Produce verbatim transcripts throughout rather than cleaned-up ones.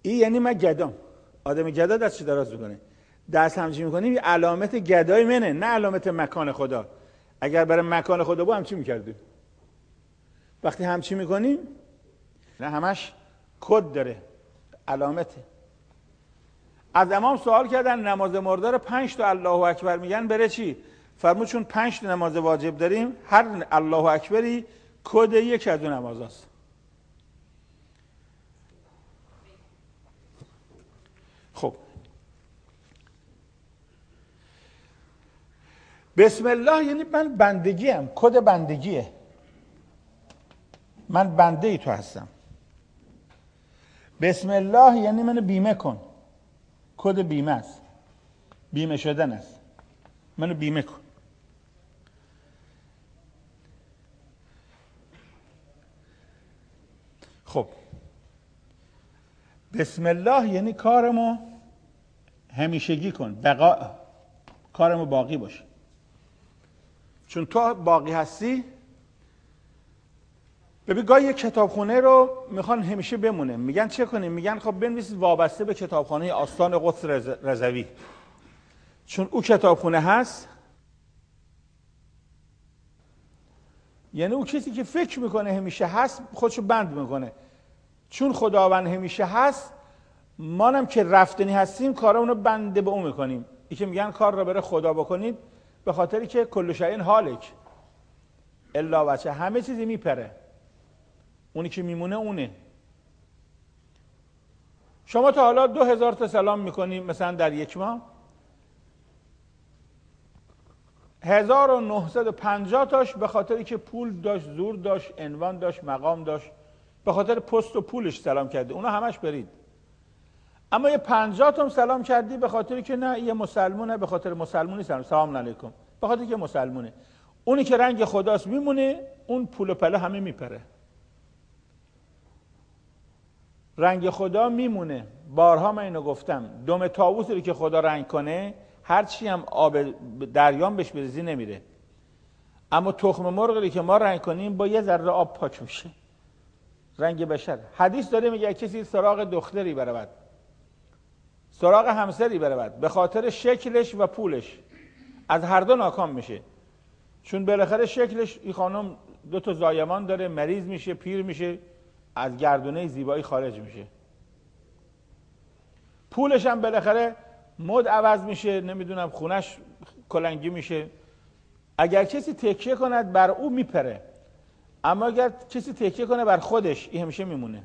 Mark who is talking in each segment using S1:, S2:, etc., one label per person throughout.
S1: این یعنی من گدام. آدم گدا دستش دراز میکنه، دست همچی میکنیم، این علامت گدای منه، نه علامت مکان خدا. اگر برای مکان خدا بود همچی میکردیم. وقتی همچی میکنیم نه، همش کد داره، علامته. از امام سوال کردن نماز مردار پنج تا الله اکبر میگن بره چی؟ فرمود چون پنج تا نماز واجب داریم، هر الله اکبری کد یک از اون نماز هست. خب بسم الله یعنی من بندگیم، کد بندگیه، من بنده ای تو هستم. بسم الله یعنی منو بیمه کن، کد بیمه است، بیمه شدن است، منو بیمه کن. خب بسم الله یعنی کارمو همیشگی کن، بقا، کارمو باقی باشه. چون تو باقی هستی. ببین گاهی یک کتابخونه رو میخوان همیشه بمونه، میگن چه کنیم؟ میگن خب بنویسید وابسته به کتابخانه آستان قدس رضوی، چون او کتابخونه هست. یعنی او کسی که فکر میکنه همیشه هست خودشو بند میکنه. چون خداوند همیشه هست، مانم که رفتنی هستیم کارمون رو بنده به اون میکنیم. این که میگن کار رو بره خدا بکنید، به خاطری که کل شیء هالک الا وجهه، همه چیزی میپره، اونی که میمونه اونه. شما تا حالا دو هزار تا سلام میکنیم مثلا در یک ماه، هزار و نهصد و پنجاه تاش به خاطری که پول داشت، زور داشت، عنوان داشت، مقام داشت، به خاطر پست و پولش سلام کرده، اونا همش برید. اما یه پنجاه تام سلام کردی به خاطری که نه یه مسلمونه، به خاطر مسلمونی سلام سلام علیکم، به خاطری که مسلمونه. اونی که رنگ خداست میمونه، اون پول و پله همه میپره. رنگ خدا میمونه. بارها من اینو گفتم، دم طاووسی رو که خدا رنگ کنه، هرچی هم آب دریام بهش بریزی نمیره. اما تخم مرغی که ما رنگ کنیم با یه ذره آب پاک میشه. رنگ بشر. حدیث داره میگه کسی سراغ دختری برود، سراغ همسری برود، به خاطر شکلش و پولش از هر دو ناکام میشه. چون بالاخره شکلش، این خانم دو تا زایمان داره، مریض میشه، پیر میشه، از گردونه زیبایی خارج میشه. پولش هم بالاخره مد عوض میشه، نمیدونم خونش کلنگی میشه. اگر کسی تکیه کند بر او میپره، اما اگر کسی تکیه کنه بر خودش، این همیشه میمونه.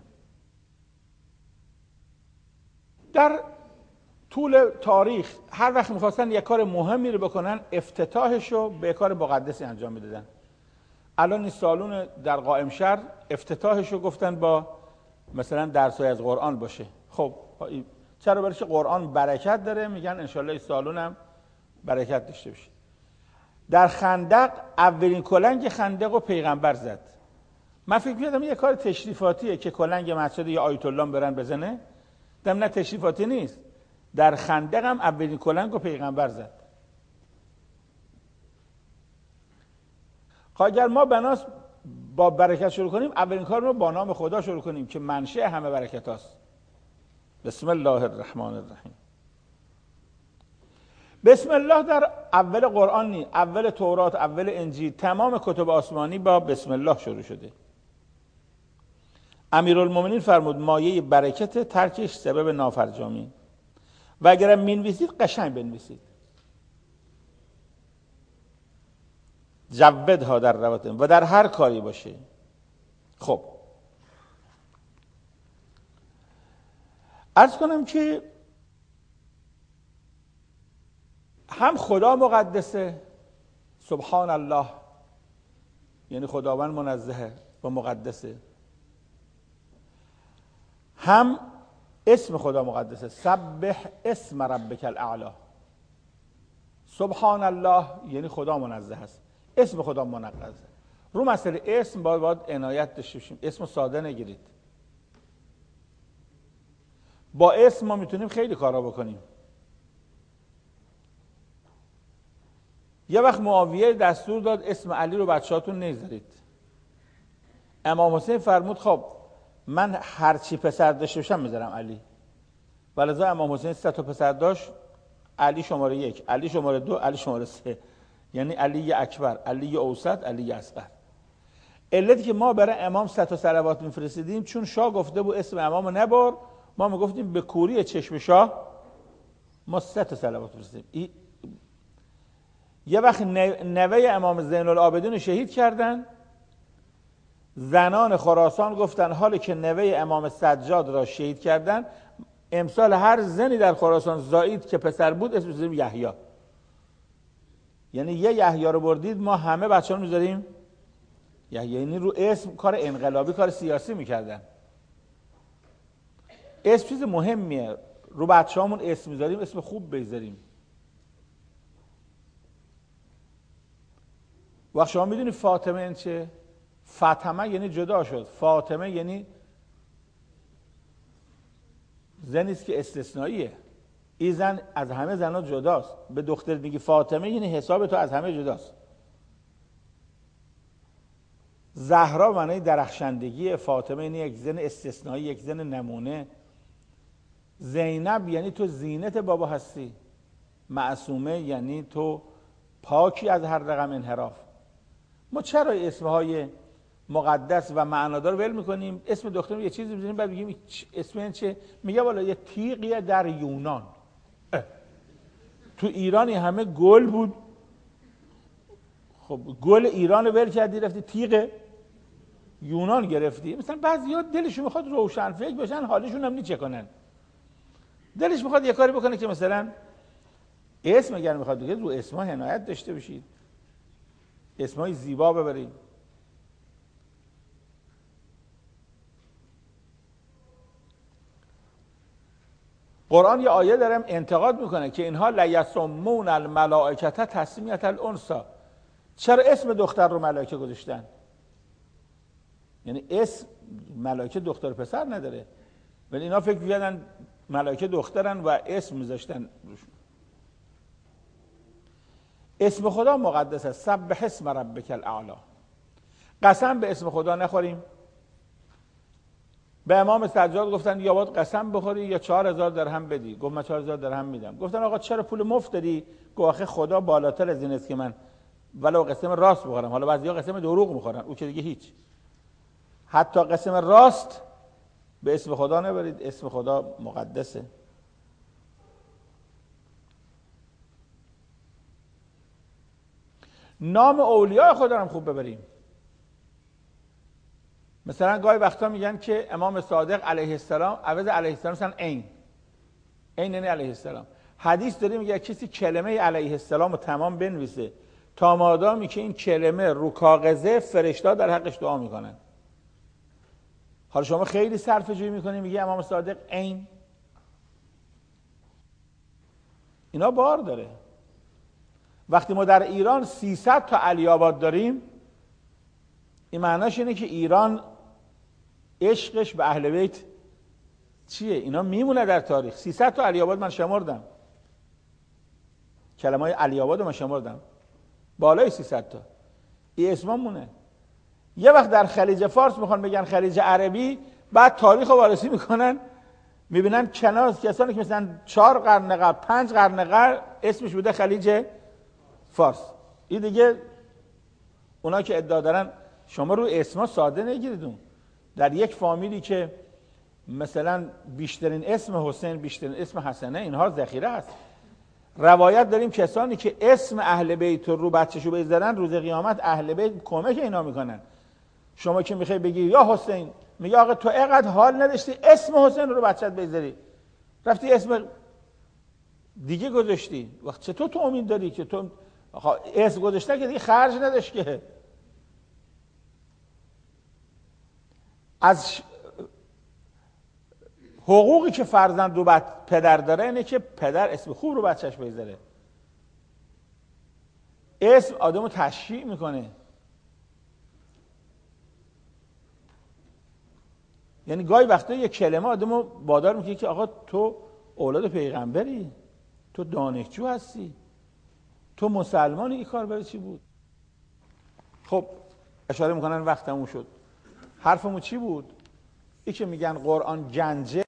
S1: در طول تاریخ هر وقت میخواستن یک کار مهمی رو بکنن، افتتاحش رو به کار مقدسی انجام میدادن. الان این سالون در قائم شهر افتتاحش رو گفتن با مثلا درسای از قرآن باشه. خب چرا؟ برای که قرآن برکت داره، میگن انشالله این سالون هم برکت داشته باشه. در خندق اولین کلنگ خندق رو پیغمبر زد. من فکر می‌کردم یه کار تشریفاتیه که کلنگ مسجد یا آیت الله برن بزنه، دم نه تشریفاتی نیست. در خندق هم اولین کلنگ رو پیغمبر زد. اگر ما بناس با برکت شروع کنیم، اولین کار رو با نام خدا شروع کنیم که منشأ همه برکت هاست. بسم الله الرحمن الرحیم. بسم الله در اول قرآن نی، اول تورات، اول انجیل، تمام کتب آسمانی با بسم الله شروع شده. امیرالمومنین فرمود مایه برکت، ترکش سبب نافرجامی. و اگرم مینویسید قشنگ بنویسید. جودها در رواتم و در هر کاری باشه. خب عرض کنم که هم خدا مقدسه، سبحان الله، یعنی خداوند منزهه و مقدسه، هم اسم خدا مقدسه، سبح اسم ربک الاعلی. سبحان الله یعنی خدا منزه است، اسم خدا منقذه. رو مسئله اسم باید, باید عنایت داشته باشیم. اسم ساده نگیرید. با اسم ما میتونیم خیلی کارا بکنیم. یه وقت معاویه دستور داد اسم علی رو بچه‌هاتون نذارید. امام حسین فرمود خب من هر چی پسر داشته باشم میذارم علی. ولذا امام حسین سه تا پسر داشت، علی شماره یک، علی شماره دو، علی شماره سه، یعنی علی اکبر، علی اوسط، علی اصغر. علتی که ما برای امام سه تا صلوات میفرستیدیم چون شاه گفته بود اسم امامو نبر، ما میگفتیم به کوری چشم شاه ما سه تا صلوات میفرستیم. یه وقت نوه امام زین العابدین رو شهید کردن، زنان خراسان گفتن حالی که نوه امام سجاد را شهید کردن، امسال هر زنی در خراسان زایید که پسر بود اسمش میذاریم یحیی. یعنی یه یحیی رو بردید ما همه بچه‌ها رو میذاریم یحیی. یعنی رو اسم کار انقلابی، کار سیاسی میکردن. اسم چیز مهمیه، رو بچه‌هامون اسم میذاریم اسم خوب بذاریم. وقت شما میدونی فاطمه این چه؟ فاطمه یعنی جدا شد، فاطمه یعنی زنی است که استثنائیه. این زن از همه زنها جداست. به دختر میگی فاطمه یعنی حساب تو از همه جداست. زهرا معنی درخشندگی، فاطمه یعنی یک زن استثنایی، یک زن نمونه. زینب یعنی تو زینت بابا هستی. معصومه یعنی تو پاکی از هر رقم انحراف. ما چرا اسمهای مقدس و معنادار ول میکنیم؟ اسم دخترم یه چیزی میذاریم بعد میگیم اسم این چه؟ میگه والا یه تیغیه در یونان. تو ایرانی همه گل بود، خب گل ایران رو ول کردی رفتی تیغ یونان گرفتی. مثلا بعضیا دلشون میخواد روشن فکر بشن، حالشون هم نیچه کنن. دلش میخواد یه کاری بکنه که مثلا اسم اگر میخواد بگه رو اسمها عنایت داشته باشید، اسمهای زیبا ببرید. قرآن یه آیه دارم انتقاد میکنه که اینها لیسمون الملائکه تسمیة الانثی. چرا اسم دختر رو ملائکه گذاشتن؟ یعنی اسم ملائکه دختر پسر نداره، ولی اینا فکر می‌کردن ملائکه دخترن و اسم میذاشتن روشون. اسم خدا مقدس است. سبح اسم ربک الاعلی. قسم به اسم خدا نخوریم. به امام سجاد گفتن یا باید قسم بخوری یا چهار هزار درهم بدی. گفت من چهار هزار درهم میدم. گفتن آقا چرا پول مفت دادی؟ گفت آخه خدا بالاتر از این است که من ولو قسم راست بخورم. حالا بعضیا قسم دروغ میخورن، او که دیگه هیچ. حتی قسم راست به اسم خدا نبرید، اسم خدا مقدسه. نام اولیاء خدا هم خوب ببریم. مثلا گاهی وقتا میگن که امام صادق علیه السلام عوض علیه السلام مثلا عین عین یعنی علیه السلام. حدیث داره میگه کسی کلمه علیه السلام رو تمام بنویسه تا مادامی که این کلمه رو کاغذه فرشتا در حقش دعا میکنن. حالا شما خیلی صرفه جویی میکنی میگه امام صادق عین. اینا بار داره. وقتی ما در ایران سیصد تا علی آباد داریم، این معناش اینه که ایران عشقش به اهل بیت چیه؟ اینا میمونه در تاریخ. سیصد تا علی آباد من شمردم، کلمه های علی آباد من شمردم، بالای سیصد تا. این اسما مونه. یه وقت در خلیج فارس میخوان بگن خلیج عربی، بعد تاریخ رو وارسی میکنن میبینن کنار کسانی که مثلا چهار قرن قبل، پنج قرن قبل اسمش بوده خلیج فارس. این دیگه اونا که ادعا دارن، شما رو اسما ساده نگیریدون. در یک فامیلی که مثلا بیشترین اسم حسین، بیشترین اسم حسنه، اینها ذخیره است. روایت داریم کسانی که اسم اهل بیت رو بچه‌شو بذارن روز قیامت اهل بیت کمک اینا میکنن. شما که میخوای بگی یا حسین، میگه آقا تو اینقدر حال نداشتی اسم حسین رو بچت بذاری، رفتی اسم دیگه گذاشتی. وقت چطور تو امید داری که تو اسم گذاشته که دیگه خرج نداشت که؟ از حقوقی که فرزند رو پدر داره اینه که پدر اسم خوب رو بچهش بذاره. اسم آدمو تشریع میکنه. یعنی گاهی وقتا یه کلمه آدمو وادار میکنه که آقا تو اولاد پیغمبری، تو دانشجو هستی، تو مسلمانی. این کار برای چی بود؟ خب اشاره میکنن وقت تموم شد. حرفمون چی بود؟ این که میگن قرآن گنجه